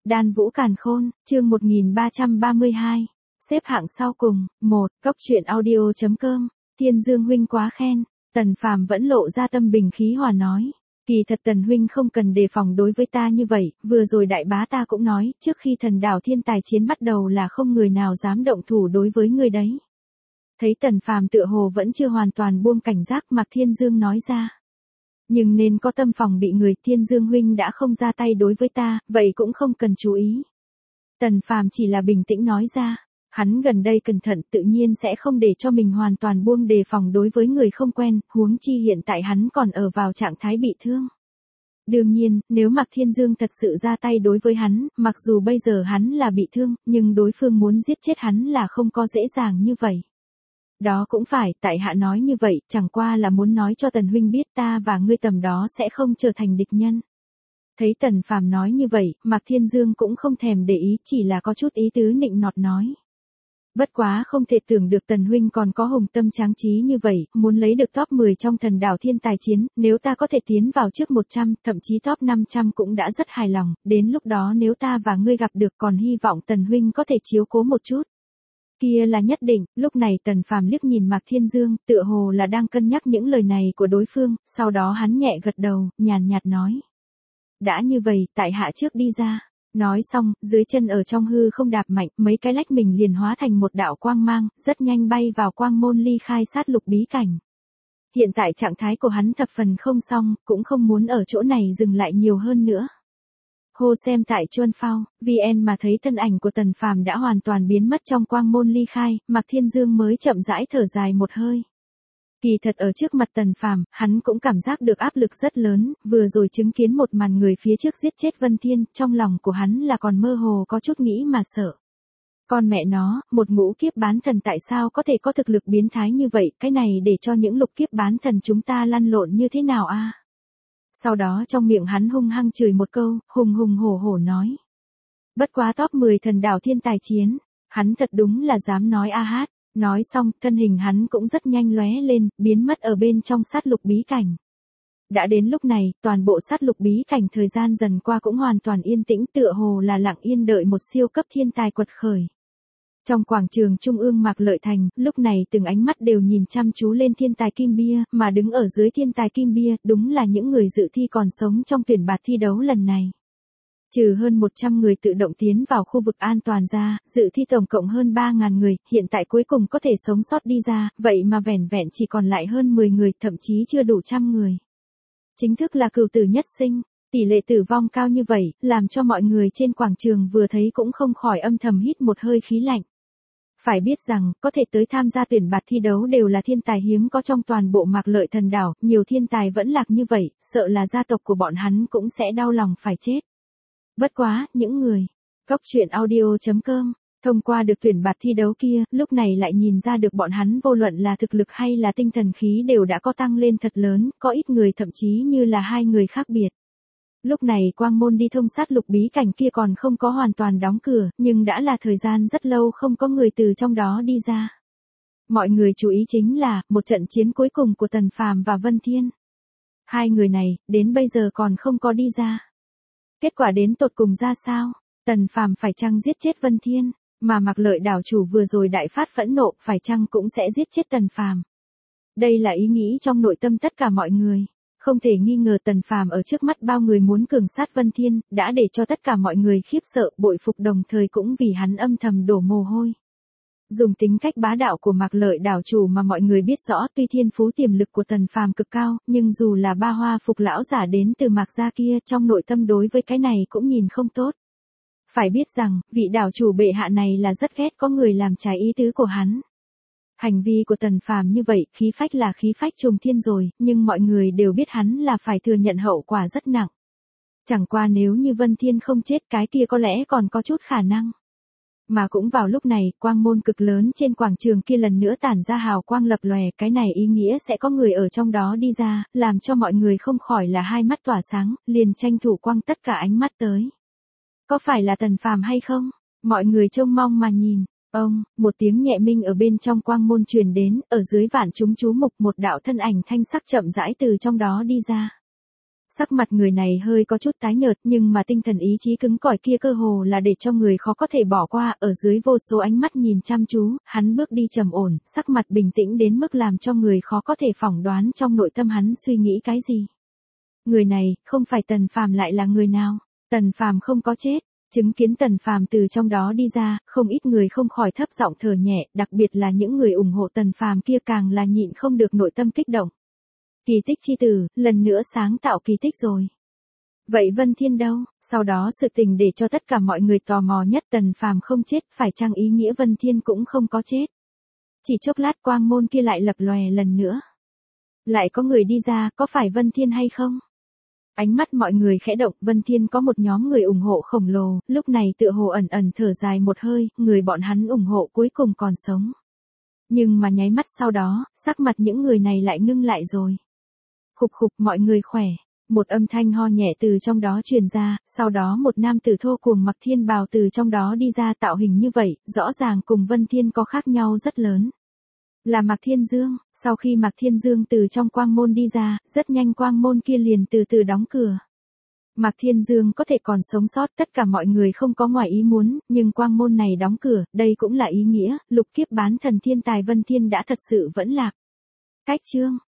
Đan Vũ Càn Khôn, chương 1332. Xếp hạng sau cùng, 1, Cốc truyện audio.com, Thiên Dương huynh quá khen. Tần Phàm vẫn lộ ra tâm bình khí hòa nói. Kỳ thật Tần huynh không cần đề phòng đối với ta như vậy, vừa rồi đại bá ta cũng nói, trước khi thần đảo thiên tài chiến bắt đầu là không người nào dám động thủ đối với người đấy. Thấy Tần Phàm tựa hồ vẫn chưa hoàn toàn buông cảnh giác, Mạc Thiên Dương nói ra. Nhưng nên có tâm phòng bị người, Thiên Dương huynh đã không ra tay đối với ta, vậy cũng không cần chú ý. Tần Phàm chỉ là bình tĩnh nói ra, hắn gần đây cẩn thận tự nhiên sẽ không để cho mình hoàn toàn buông đề phòng đối với người không quen, huống chi hiện tại hắn còn ở vào trạng thái bị thương. Đương nhiên, nếu Mạc Thiên Dương thật sự ra tay đối với hắn, mặc dù bây giờ hắn là bị thương, nhưng đối phương muốn giết chết hắn là không có dễ dàng như vậy. Đó cũng phải, tại hạ nói như vậy, chẳng qua là muốn nói cho Tần huynh biết ta và ngươi tầm đó sẽ không trở thành địch nhân. Thấy Tần Phàm nói như vậy, Mạc Thiên Dương cũng không thèm để ý, chỉ là có chút ý tứ nịnh nọt nói. Bất quá không thể tưởng được Tần huynh còn có hùng tâm tráng trí như vậy, muốn lấy được top 10 trong thần đảo thiên tài chiến, nếu ta có thể tiến vào trước 100, thậm chí top 500 cũng đã rất hài lòng, đến lúc đó nếu ta và ngươi gặp được còn hy vọng Tần huynh có thể chiếu cố một chút. Kia là nhất định. Lúc này Tần Phàm liếc nhìn Mạc Thiên Dương, tựa hồ là đang cân nhắc những lời này của đối phương, sau đó hắn nhẹ gật đầu, nhàn nhạt nói. Đã như vậy, tại hạ trước đi ra. Nói xong, dưới chân ở trong hư không đạp mạnh, mấy cái lách mình liền hóa thành một đạo quang mang, rất nhanh bay vào quang môn ly khai sát lục bí cảnh. Hiện tại trạng thái của hắn thập phần không xong, cũng không muốn ở chỗ này dừng lại nhiều hơn nữa. Hô xem tại Chuân Phao, VN mà thấy thân ảnh của Tần Phàm đã hoàn toàn biến mất trong quang môn ly khai, Mạc Thiên Dương mới chậm rãi thở dài một hơi. Kỳ thật ở trước mặt Tần Phàm, hắn cũng cảm giác được áp lực rất lớn, vừa rồi chứng kiến một màn người phía trước giết chết Vân Thiên, trong lòng của hắn là còn mơ hồ có chút nghĩ mà sợ. Con mẹ nó, một ngũ kiếp bán thần tại sao có thể có thực lực biến thái như vậy, cái này để cho những lục kiếp bán thần chúng ta lăn lộn như thế nào a? Sau đó trong miệng hắn hung hăng chửi một câu, hùng hùng hổ hổ nói. Bất quá top 10 thần đảo thiên tài chiến, hắn thật đúng là dám nói a hát. Nói xong, thân hình hắn cũng rất nhanh lóe lên, biến mất ở bên trong sát lục bí cảnh. Đã đến lúc này, toàn bộ sát lục bí cảnh thời gian dần qua cũng hoàn toàn yên tĩnh, tựa hồ là lặng yên đợi một siêu cấp thiên tài quật khởi. Trong quảng trường trung ương Mạc Lợi Thành, lúc này từng ánh mắt đều nhìn chăm chú lên thiên tài kim bia, mà đứng ở dưới thiên tài kim bia, đúng là những người dự thi còn sống trong tuyển bạt thi đấu lần này. Trừ hơn 100 người tự động tiến vào khu vực an toàn ra, dự thi tổng cộng hơn 3.000 người, hiện tại cuối cùng có thể sống sót đi ra, vậy mà vẻn vẹn chỉ còn lại hơn 10 người, thậm chí chưa đủ 100 người. Chính thức là cửu tử nhất sinh, tỷ lệ tử vong cao như vậy, làm cho mọi người trên quảng trường vừa thấy cũng không khỏi âm thầm hít một hơi khí lạnh. Phải biết rằng, có thể tới tham gia tuyển bạt thi đấu đều là thiên tài hiếm có trong toàn bộ Mạc Lợi thần đảo, nhiều thiên tài vẫn lạc như vậy, sợ là gia tộc của bọn hắn cũng sẽ đau lòng phải chết. Bất quá, những người, Cốc truyện audio.com, thông qua được tuyển bạt thi đấu kia, lúc này lại nhìn ra được bọn hắn vô luận là thực lực hay là tinh thần khí đều đã có tăng lên thật lớn, có ít người thậm chí như là hai người khác biệt. Lúc này quang môn đi thông sát lục bí cảnh kia còn không có hoàn toàn đóng cửa, nhưng đã là thời gian rất lâu không có người từ trong đó đi ra. Mọi người chú ý chính là, một trận chiến cuối cùng của Tần Phàm và Vân Thiên. Hai người này, đến bây giờ còn không có đi ra. Kết quả đến tột cùng ra sao? Tần Phàm phải chăng giết chết Vân Thiên, mà Mạc Lợi đảo chủ vừa rồi đại phát phẫn nộ, phải chăng cũng sẽ giết chết Tần Phàm? Đây là ý nghĩ trong nội tâm tất cả mọi người. Không thể nghi ngờ Tần Phàm ở trước mắt bao người muốn cường sát Vân Thiên, đã để cho tất cả mọi người khiếp sợ, bội phục đồng thời cũng vì hắn âm thầm đổ mồ hôi. Dùng tính cách bá đạo của Mạc Lợi đảo chủ mà mọi người biết rõ, tuy thiên phú tiềm lực của Tần Phàm cực cao, nhưng dù là ba hoa phục lão giả đến từ Mạc gia kia, trong nội tâm đối với cái này cũng nhìn không tốt. Phải biết rằng, vị đảo chủ bệ hạ này là rất ghét có người làm trái ý tứ của hắn. Hành vi của Tần Phàm như vậy, khí phách là khí phách trùng thiên rồi, nhưng mọi người đều biết hắn là phải thừa nhận hậu quả rất nặng. Chẳng qua nếu như Vân Thiên không chết, cái kia có lẽ còn có chút khả năng. Mà cũng vào lúc này, quang môn cực lớn trên quảng trường kia lần nữa tản ra hào quang lập lòe, cái này ý nghĩa sẽ có người ở trong đó đi ra, làm cho mọi người không khỏi là hai mắt tỏa sáng, liền tranh thủ quăng tất cả ánh mắt tới. Có phải là Tần Phàm hay không? Mọi người trông mong mà nhìn. Một tiếng nhẹ minh ở bên trong quang môn truyền đến, ở dưới vạn chúng chú mục một đạo thân ảnh thanh sắc chậm rãi từ trong đó đi ra. Sắc mặt người này hơi có chút tái nhợt nhưng mà tinh thần ý chí cứng cỏi kia cơ hồ là để cho người khó có thể bỏ qua, ở dưới vô số ánh mắt nhìn chăm chú, hắn bước đi trầm ổn, sắc mặt bình tĩnh đến mức làm cho người khó có thể phỏng đoán trong nội tâm hắn suy nghĩ cái gì. Người này, không phải Tần Phàm lại là người nào? Tần Phàm không có chết. Chứng kiến Tần Phàm từ trong đó đi ra, không ít người không khỏi thấp giọng thở nhẹ, đặc biệt là những người ủng hộ Tần Phàm kia càng là nhịn không được nội tâm kích động. Kỳ tích chi tử, lần nữa sáng tạo kỳ tích rồi. Vậy Vân Thiên đâu? Sau đó sự tình để cho tất cả mọi người tò mò nhất, Tần Phàm không chết, phải chăng ý nghĩa Vân Thiên cũng không có chết? Chỉ chốc lát quang môn kia lại lập lòe lần nữa. Lại có người đi ra, có phải Vân Thiên hay không? Ánh mắt mọi người khẽ động, Vân Thiên có một nhóm người ủng hộ khổng lồ, lúc này tựa hồ ẩn ẩn thở dài một hơi, người bọn hắn ủng hộ cuối cùng còn sống. Nhưng mà nháy mắt sau đó, sắc mặt những người này lại ngưng lại rồi. Khục khục, mọi người khỏe. Một âm thanh ho nhẹ từ trong đó truyền ra, sau đó một nam tử thô cuồng mặc thiên bào từ trong đó đi ra, tạo hình như vậy, rõ ràng cùng Vân Thiên có khác nhau rất lớn. Là Mạc Thiên Dương. Sau khi Mạc Thiên Dương từ trong quang môn đi ra, rất nhanh quang môn kia liền từ từ đóng cửa. Mạc Thiên Dương có thể còn sống sót, tất cả mọi người không có ngoài ý muốn, nhưng quang môn này đóng cửa, đây cũng là ý nghĩa, lục kiếp bán thần thiên tài Vân Thiên đã thật sự vẫn lạc. Cách chương